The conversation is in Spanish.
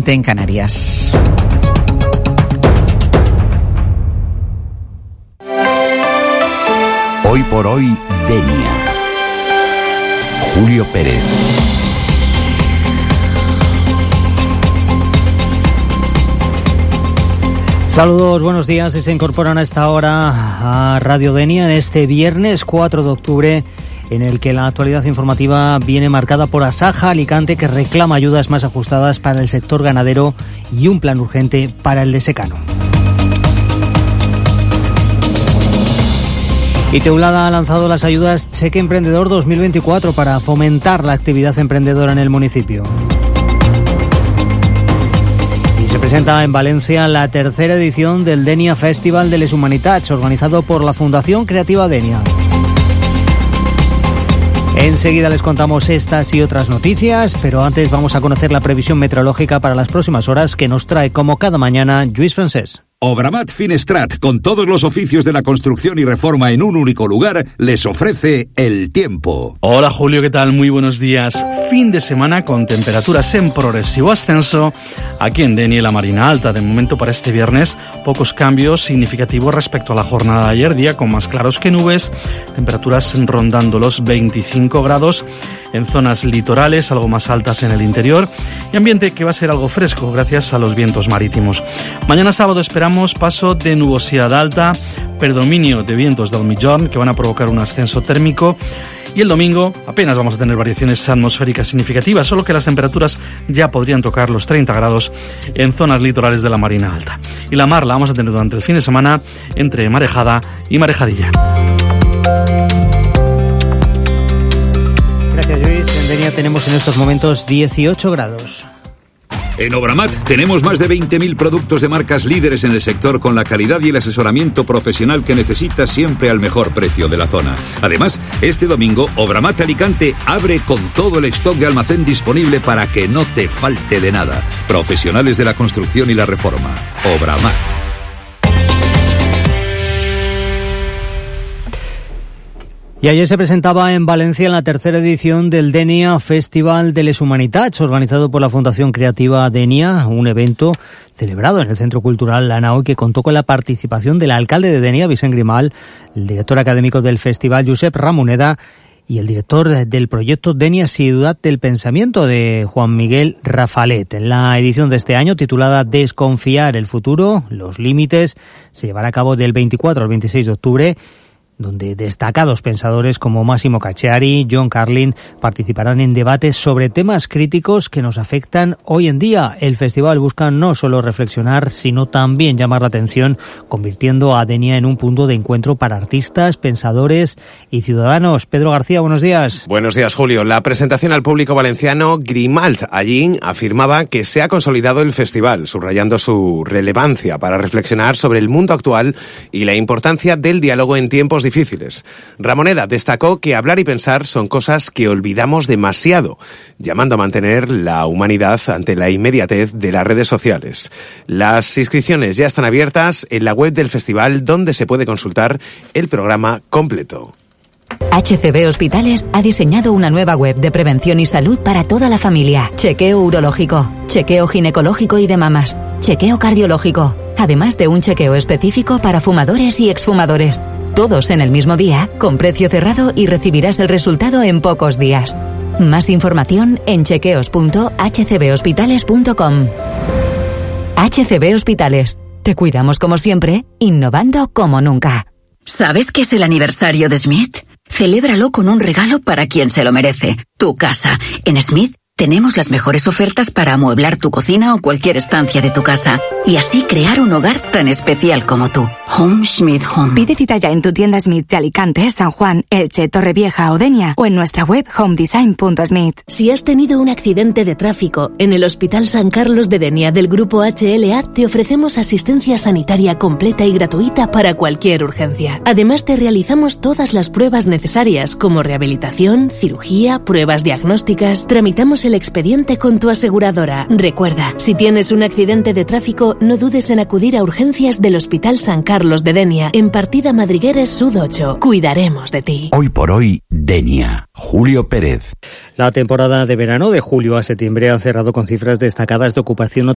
20 en Canarias. Hoy por hoy, Denia. Julio Pérez. Saludos, buenos días. Se incorporan a esta hora a Radio Denia en este viernes 4 de octubre, en el que la actualidad informativa viene marcada por Asaja Alicante, que reclama ayudas más ajustadas para el sector ganadero y un plan urgente para el de secano. Y Teulada ha lanzado las ayudas Cheque Emprendedor 2024 para fomentar la actividad emprendedora en el municipio. Se presenta en Valencia la tercera edición del Denia Festival de les Humanitats, organizado por la Fundación Creativa Denia. Enseguida les contamos estas y otras noticias, pero antes vamos a conocer la previsión meteorológica para las próximas horas que nos trae, como cada mañana, Lluís Francés. Obramat Finestrat, con todos los oficios de la construcción y reforma en un único lugar, les ofrece el tiempo. Hola Julio, ¿qué tal? Muy buenos días. Fin de semana con temperaturas en progresivo ascenso aquí en Denia y la Marina Alta. De momento para este viernes, pocos cambios significativos respecto a la jornada de ayer, día con más claros que nubes, temperaturas rondando los 25 grados en zonas litorales, algo más altas en el interior, y ambiente que va a ser algo fresco gracias a los vientos marítimos. Mañana sábado esperamos paso de nubosidad alta, predominio de vientos del Migjorn que van a provocar un ascenso térmico, y el domingo apenas vamos a tener variaciones atmosféricas significativas, solo que las temperaturas ya podrían tocar los 30 grados en zonas litorales de la Marina Alta. Y la mar la vamos a tener durante el fin de semana entre marejada y marejadilla. Gracias, Luis. En Denia tenemos en estos momentos 18 grados. En Obramat tenemos más de 20.000 productos de marcas líderes en el sector con la calidad y el asesoramiento profesional que necesitas siempre al mejor precio de la zona. Además, este domingo Obramat Alicante abre con todo el stock de almacén disponible para que no te falte de nada. Profesionales de la construcción y la reforma. Obramat. Y ayer se presentaba en Valencia la tercera edición del Denia Festival de les Humanitats, organizado por la Fundación Creativa Denia, un evento celebrado en el Centro Cultural Lanao que contó con la participación del alcalde de Denia, Vicent Grimal, el director académico del festival, Josep Ramoneda, y el director del proyecto Denia Ciudad del Pensamiento, de Juan Miguel Rafalet. En la edición de este año, titulada Desconfiar el futuro, los límites, se llevará a cabo del 24 al 26 de octubre, donde destacados pensadores como Massimo Cacciari, John Carlin participarán en debates sobre temas críticos que nos afectan hoy en día. El festival busca no solo reflexionar, sino también llamar la atención, convirtiendo a Denia en un punto de encuentro para artistas, pensadores y ciudadanos. Pedro García, buenos días. Buenos días, Julio. La presentación al público valenciano, Grimalt allí afirmaba que se ha consolidado el festival, subrayando su relevancia para reflexionar sobre el mundo actual y la importancia del diálogo en tiempos difíciles. Ramoneda destacó que hablar y pensar son cosas que olvidamos demasiado, llamando a mantener la humanidad ante la inmediatez de las redes sociales. Las inscripciones ya están abiertas en la web del festival, donde se puede consultar el programa completo. HCB Hospitales ha diseñado una nueva web de prevención y salud para toda la familia. Chequeo urológico, chequeo ginecológico y de mamas, chequeo cardiológico, además de un chequeo específico para fumadores y exfumadores. Todos en el mismo día, con precio cerrado, y recibirás el resultado en pocos días. Más información en chequeos.hcbhospitales.com. HCB Hospitales. Te cuidamos como siempre, innovando como nunca. ¿Sabes qué es el aniversario de Smith? Celébralo con un regalo para quien se lo merece. Tu casa. En Smith tenemos las mejores ofertas para amueblar tu cocina o cualquier estancia de tu casa, y así crear un hogar tan especial como tú. Home Smith Home. Pide cita ya en tu tienda Smith de Alicante, San Juan, Elche, Torrevieja o Denia, o en nuestra web homedesign.smith. Si has tenido un accidente de tráfico, en el Hospital San Carlos de Denia del Grupo HLA te ofrecemos asistencia sanitaria completa y gratuita para cualquier urgencia. Además, te realizamos todas las pruebas necesarias, como rehabilitación, cirugía, pruebas diagnósticas. Tramitamos el expediente con tu aseguradora. Recuerda, si tienes un accidente de tráfico, no dudes en acudir a urgencias del Hospital San Carlos de Denia, en Partida Madrigueres Sud 8. Cuidaremos de ti. Hoy por hoy, Denia. Julio Pérez. La temporada de verano de julio a septiembre ha cerrado con cifras destacadas de ocupación